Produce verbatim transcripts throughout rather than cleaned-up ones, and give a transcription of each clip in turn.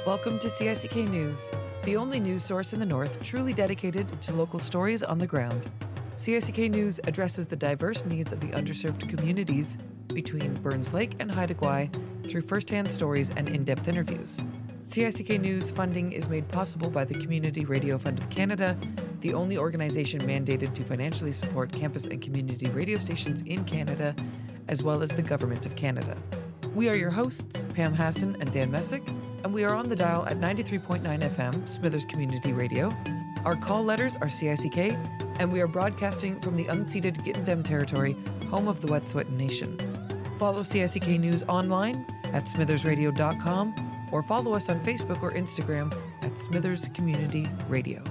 Welcome to C I C K News, the only news source in the North truly dedicated to local stories on the ground. C I C K News addresses the diverse needs of the underserved communities between Burns Lake and Haida Gwaii through first-hand stories and in-depth interviews. C I C K News funding is made possible by the Community Radio Fund of Canada, the only organization mandated to financially support campus and community radio stations in Canada, as well as the Government of Canada. We are your hosts, Pam Hassan and Dan Messick, and we are on the dial at ninety-three point nine F M, Smithers Community Radio. Our call letters are C I C K, and we are broadcasting from the unceded Gittendem territory, home of the Wet'suwet'en Nation. Follow C I C K News online at smithers radio dot com or follow us on Facebook or Instagram at Smithers Community Radio.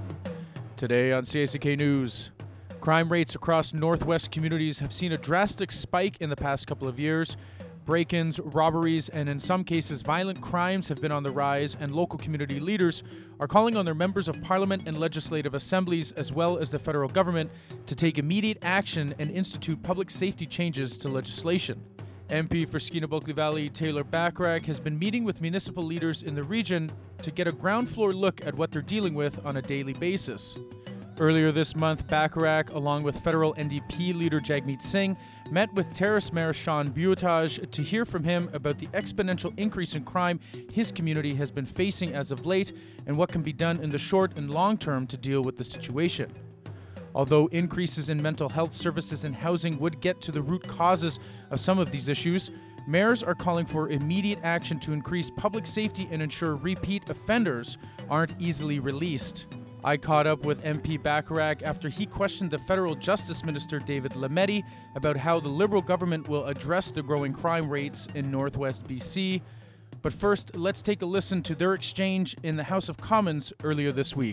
Today on C I C K News, crime rates across Northwest communities have seen a drastic spike in the past couple of years. Break-ins, robberies, and in some cases violent crimes have been on the rise, and local community leaders are calling on their members of parliament and legislative assemblies, as well as the federal government, to take immediate action and institute public safety changes to legislation. M P for Skeena-Bulkley Valley Taylor Bachrach has been meeting with municipal leaders in the region to get a ground floor look at what they're dealing with on a daily basis. Earlier this month, Bachrach, along with federal N D P leader Jagmeet Singh, met with Terrace Mayor Sean Bhuitaj to hear from him about the exponential increase in crime his community has been facing as of late and what can be done in the short and long term to deal with the situation. Although increases in mental health services and housing would get to the root causes of some of these issues, mayors are calling for immediate action to increase public safety and ensure repeat offenders aren't easily released. I caught up with M P Bachrach after he questioned the federal Justice Minister David Lametti about how the Liberal government will address the growing crime rates in Northwest B C. But first, let's take a listen to their exchange in the House of Commons earlier this week.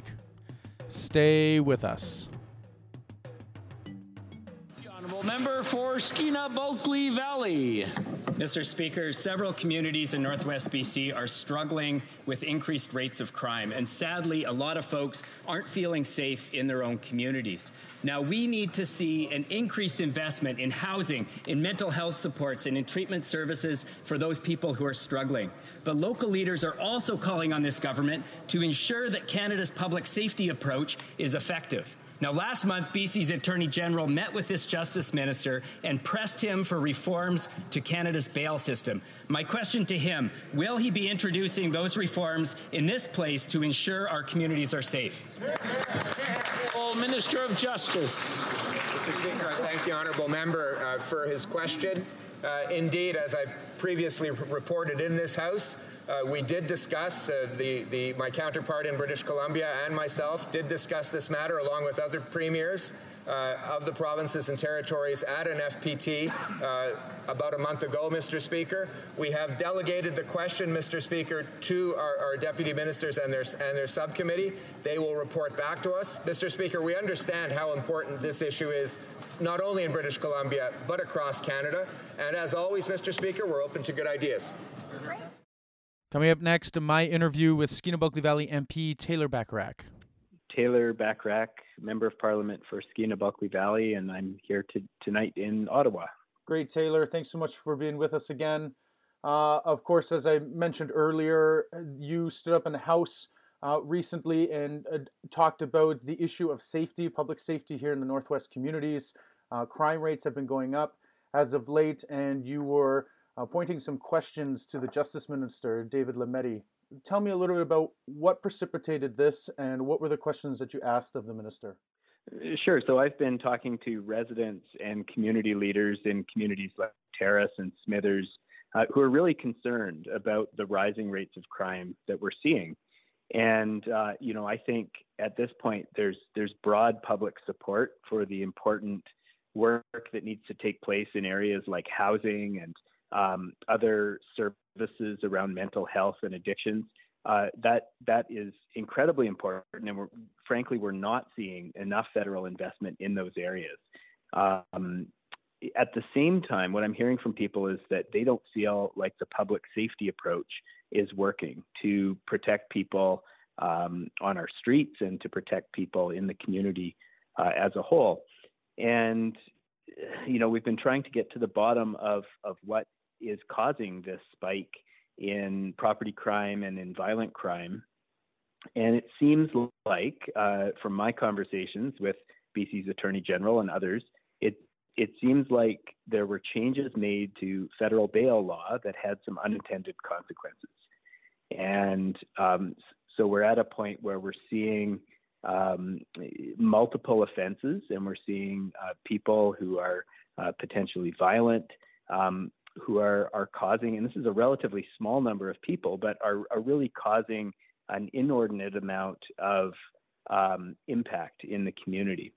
Stay with us. The Honourable Member for Skeena-Bulkley Valley. Mister Speaker, several communities in Northwest B C are struggling with increased rates of crime, and sadly, a lot of folks aren't feeling safe in their own communities. Now, we need to see an increased investment in housing, in mental health supports, and in treatment services for those people who are struggling. But local leaders are also calling on this government to ensure that Canada's public safety approach is effective. Now, last month, B C's Attorney General met with this Justice Minister and pressed him for reforms to Canada's bail system. My question to him, will he be introducing those reforms in this place to ensure our communities are safe? Minister of Justice. Mister Speaker, I thank the honourable member uh, for his question. Uh, indeed, as I previously reported in this House, Uh, we did discuss, uh, the, the, my counterpart in British Columbia and myself did discuss this matter along with other premiers uh, of the provinces and territories at an F P T uh, about a month ago, Mister Speaker. We have delegated the question, Mister Speaker, to our, our deputy ministers and their, and their subcommittee. They will report back to us. Mister Speaker, we understand how important this issue is, not only in British Columbia, but across Canada. And as always, Mister Speaker, we're open to good ideas. Coming up next, my interview with Skeena-Bulkley Valley M P Taylor Bachrach. Taylor Bachrach, Member of Parliament for Skeena-Bulkley Valley, and I'm here to, tonight in Ottawa. Great, Taylor. Thanks so much for being with us again. Uh, of course, as I mentioned earlier, you stood up in the House uh, recently and uh, talked about the issue of safety, public safety here in the Northwest communities. Uh, crime rates have been going up as of late, and you were Uh, pointing some questions to the Justice Minister, David Lametti. Tell me a little bit about what precipitated this and what were the questions that you asked of the Minister? Sure. So I've been talking to residents and community leaders in communities like Terrace and Smithers uh, who are really concerned about the rising rates of crime that we're seeing. And, uh, you know, I think at this point there's there's broad public support for the important work that needs to take place in areas like housing and Um, other services around mental health and addictions. Uh, that that is incredibly important, and we're, frankly, we're not seeing enough federal investment in those areas. Um, at the same time, what I'm hearing from people is that they don't feel like the public safety approach is working to protect people um, on our streets and to protect people in the community uh, as a whole. And you know, we've been trying to get to the bottom of of what is causing this spike in property crime and in violent crime. And it seems like, uh, from my conversations with B C's Attorney General and others, it it seems like there were changes made to federal bail law that had some unintended consequences. And um, so we're at a point where we're seeing um, multiple offenses, and we're seeing uh, people who are uh, potentially violent, um, who are, are causing, and this is a relatively small number of people, but are, are really causing an inordinate amount of um, impact in the community.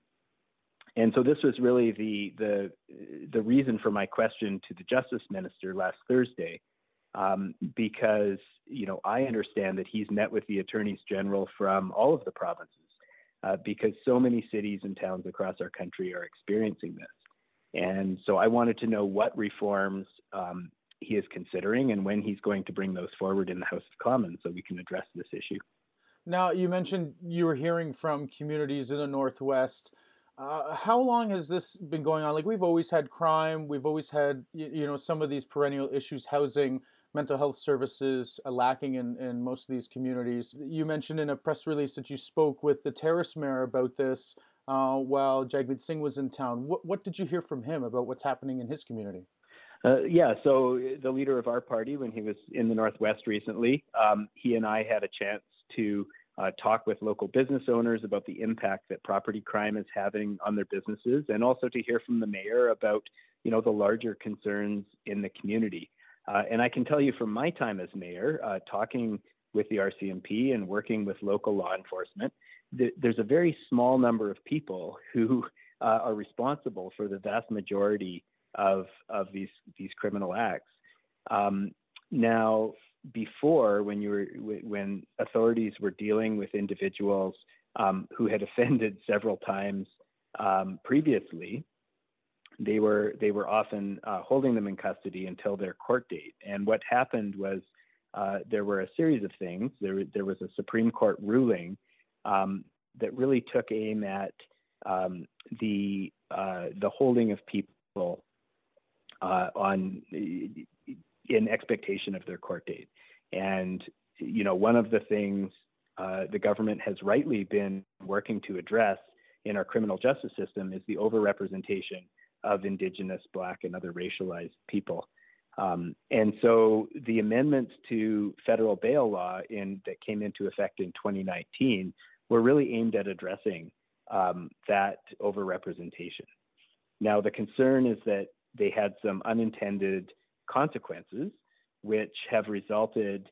And so this was really the, the, the reason for my question to the Justice Minister last Thursday, um, because, you know, I understand that he's met with the attorneys general from all of the provinces, uh, because so many cities and towns across our country are experiencing this. And so I wanted to know what reforms um, he is considering and when he's going to bring those forward in the House of Commons so we can address this issue. Now, you mentioned you were hearing from communities in the Northwest. Uh, how long has this been going on? Like, we've always had crime. We've always had, you, you know, some of these perennial issues, housing, mental health services uh, lacking in, in most of these communities. You mentioned in a press release that you spoke with the Terrace mayor about this uh, while Jagmeet Singh was in town. What, what did you hear from him about what's happening in his community? Uh, yeah, so the leader of our party, when he was in the Northwest recently, um, he and I had a chance to uh, talk with local business owners about the impact that property crime is having on their businesses, and also to hear from the mayor about, you know, the larger concerns in the community. Uh, and I can tell you from my time as mayor, uh, talking with the R C M P and working with local law enforcement, th- there's a very small number of people who uh, are responsible for the vast majority of of these these criminal acts. Um, now, before, when you were when authorities were dealing with individuals um, who had offended several times um, previously, they were they were often uh, holding them in custody until their court date. And what happened was uh, there were a series of things. There there was a Supreme Court ruling um, that really took aim at um, the uh, the holding of people Uh, on in expectation of their court date. And, you know, one of the things uh, the government has rightly been working to address in our criminal justice system is the overrepresentation of Indigenous, Black, and other racialized people. Um, and so the amendments to federal bail law in that came into effect in twenty nineteen were really aimed at addressing um, that overrepresentation. Now, the concern is that they had some unintended consequences, which have resulted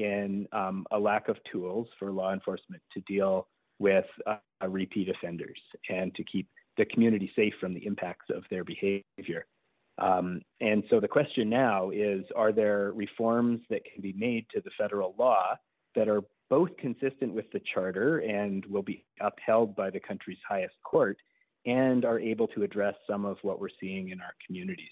in um, a lack of tools for law enforcement to deal with uh, repeat offenders and to keep the community safe from the impacts of their behavior. Um, and so the question now is, are there reforms that can be made to the federal law that are both consistent with the Charter and will be upheld by the country's highest court, and are able to address some of what we're seeing in our communities?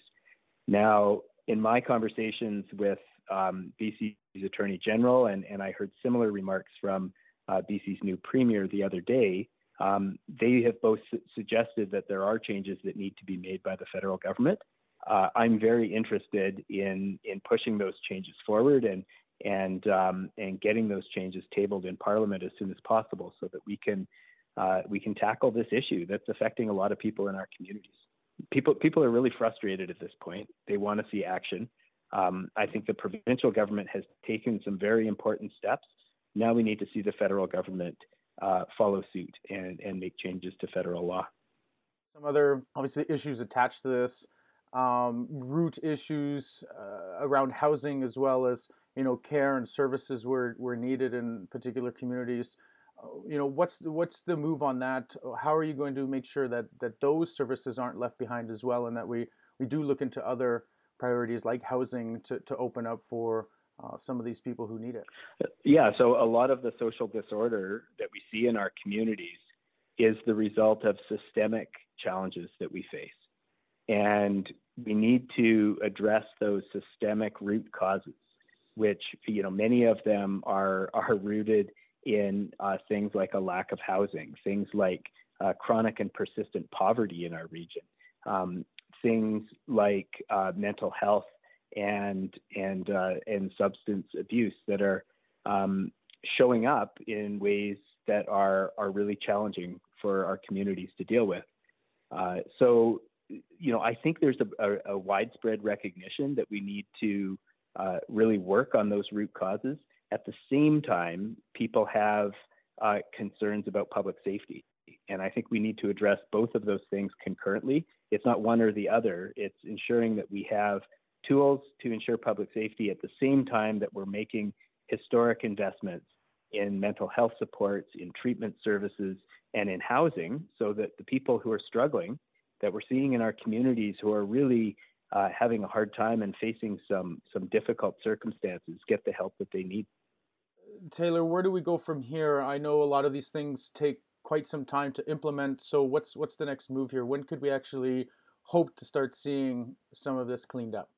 Now, in my conversations with um, B C's Attorney General, and, and I heard similar remarks from uh, B C's new Premier the other day, um, they have both su- suggested that there are changes that need to be made by the federal government. Uh, I'm very interested in in pushing those changes forward and and um, and getting those changes tabled in Parliament as soon as possible, so that we can Uh, we can tackle this issue that's affecting a lot of people in our communities. People people are really frustrated at this point. They want to see action. Um, I think the provincial government has taken some very important steps. Now we need to see the federal government uh, follow suit and, and make changes to federal law. Some other, obviously, issues attached to this, um, root issues uh, around housing, as well as, you know, care and services were, were needed in particular communities. You know, what's what's the move on that? How are you going to make sure that that those services aren't left behind as well, and that we, we do look into other priorities like housing to, to open up for uh, some of these people who need it? Yeah, so a lot of the social disorder that we see in our communities is the result of systemic challenges that we face. And we need to address those systemic root causes, which, you know, many of them are are rooted in uh, things like a lack of housing, things like uh, chronic and persistent poverty in our region, um, things like uh, mental health and and uh, and substance abuse that are um, showing up in ways that are are really challenging for our communities to deal with. Uh, so, you know, I think there's a, a, a widespread recognition that we need to uh, really work on those root causes. At the same time, people have uh, concerns about public safety. And I think we need to address both of those things concurrently. It's not one or the other. It's ensuring that we have tools to ensure public safety at the same time that we're making historic investments in mental health supports, in treatment services, and in housing, so that the people who are struggling, that we're seeing in our communities who are really uh, having a hard time and facing some some difficult circumstances, get the help that they need. Taylor, where do we go from here? I know a lot of these things take quite some time to implement. So what's what's the next move here? When could we actually hope to start seeing some of this cleaned up?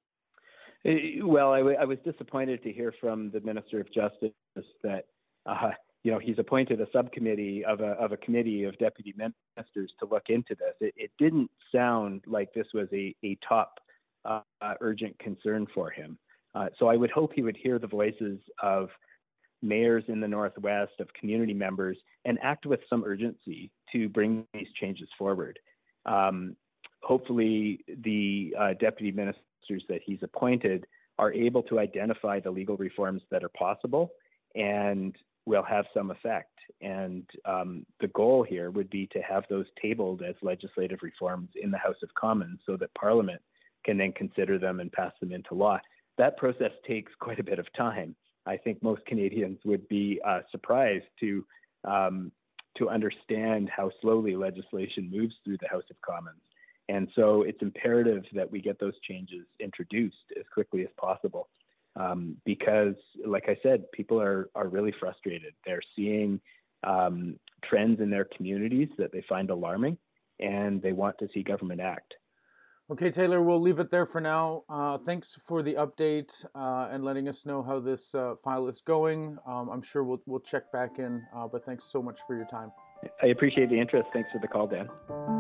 Well, I, w- I was disappointed to hear from the Minister of Justice that uh, you know he's appointed a subcommittee of a of a committee of deputy ministers to look into this. It, it didn't sound like this was a a top uh, urgent concern for him. Uh, so I would hope he would hear the voices of mayors in the Northwest, of community members, and act with some urgency to bring these changes forward. Um, hopefully, the uh, deputy ministers that he's appointed are able to identify the legal reforms that are possible and will have some effect. And um, the goal here would be to have those tabled as legislative reforms in the House of Commons so that Parliament can then consider them and pass them into law. That process takes quite a bit of time. I think most Canadians would be uh, surprised to um, to understand how slowly legislation moves through the House of Commons. And so it's imperative that we get those changes introduced as quickly as possible. Um, because, like I said, people are, are really frustrated. They're seeing um, trends in their communities that they find alarming, and they want to see government act. Okay, Taylor, we'll leave it there for now. Uh, thanks for the update uh, and letting us know how this uh, file is going. Um, I'm sure we'll we'll check back in, uh, but thanks so much for your time. I appreciate the interest. Thanks for the call, Dan.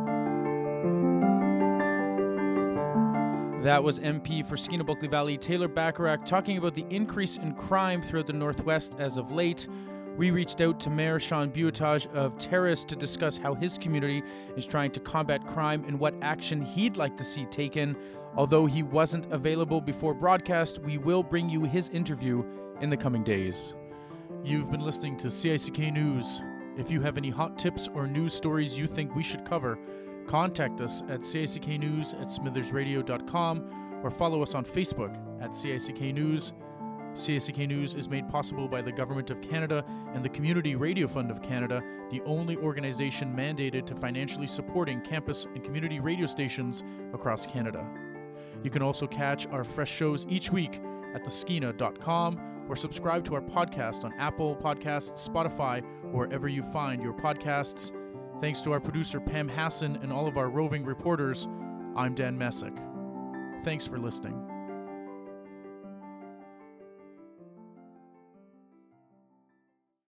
That was M P for Skeena-Bulkley Valley, Taylor Bacharach, talking about the increase in crime throughout the Northwest as of late. We reached out to Mayor Sean Bouetage of Terrace to discuss how his community is trying to combat crime and what action he'd like to see taken. Although he wasn't available before broadcast, we will bring you his interview in the coming days. You've been listening to C I C K News. If you have any hot tips or news stories you think we should cover, contact us at C I C K News at smithers radio dot com or follow us on Facebook at C I C K News. C I C K News is made possible by the Government of Canada and the Community Radio Fund of Canada, the only organization mandated to financially supporting campus and community radio stations across Canada. You can also catch our fresh shows each week at the skeena dot com or subscribe to our podcast on Apple Podcasts, Spotify, or wherever you find your podcasts. Thanks to our producer Pam Hassan and all of our roving reporters, I'm Dan Messick. Thanks for listening.